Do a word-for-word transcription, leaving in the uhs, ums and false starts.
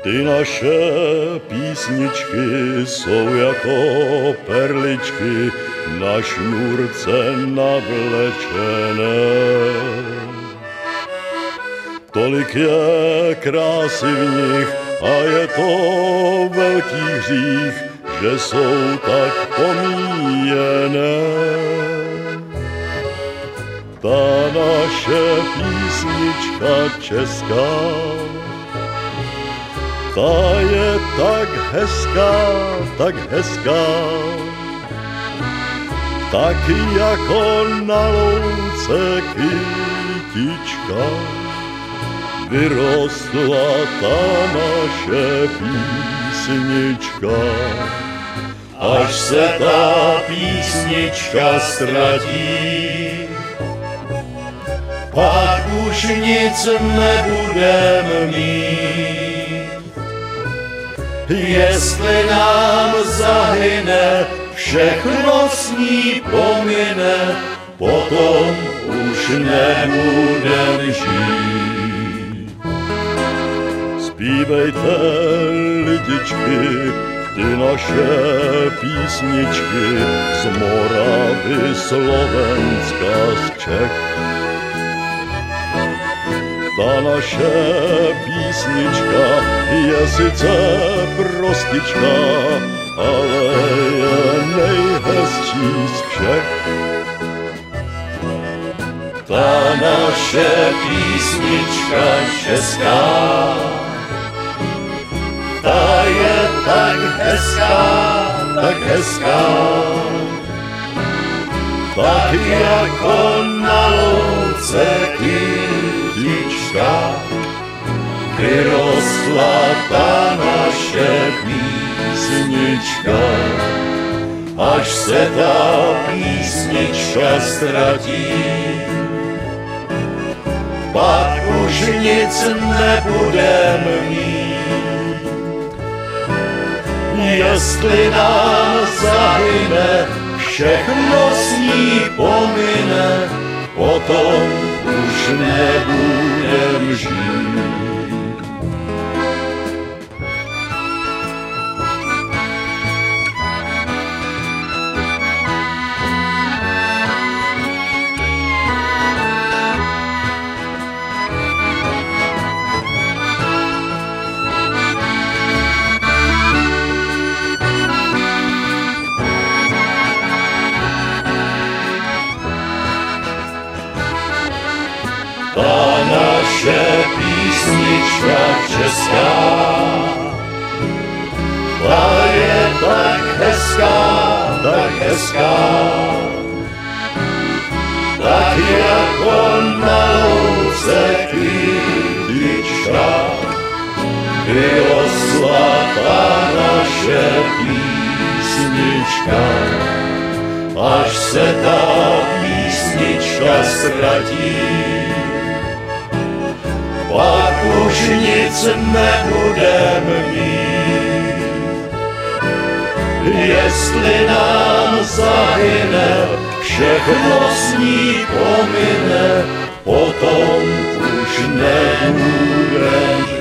Ty naše písničky jsou jako perličky na šňůrce navlečené. Tolik je krásy v nich a je to velký hřích, že jsou tak pomíjené. Ta naše písnička česká, ta je tak hezká, tak hezká, tak jako na louce kytička vyrostla ta naše písnička. Až se ta písnička ztratí, pak už nic nebudem mít. Jestli nám zahyne, všechno s ní pomine, potom už nebudem žít. Zpívejte, lidičky, ty naše písničky z Moravy, Slovenska, z Čech. Ta naše písnička je sice prostička, ale je nejhezčí z všech. Ta naše písnička česká, ta je tak hezká, tak hezká, tak jako na louce kytička vyrostla ta naše písnička. Až se ta písnička ztratí, pak už nic nebudem mít. Jestli nám zahyne, všechno s ní pomine, potom už nebudem žít. Ta naše písnička česká, ta je tak hezká, tak hezká, tak jako na louce kytička vyrostla ta naše písnička. Až se ta písnička ztratí, pak už nic nebudem mít. Jestli nám zahyne, všechno s ní pomine, potom už nebudem žít.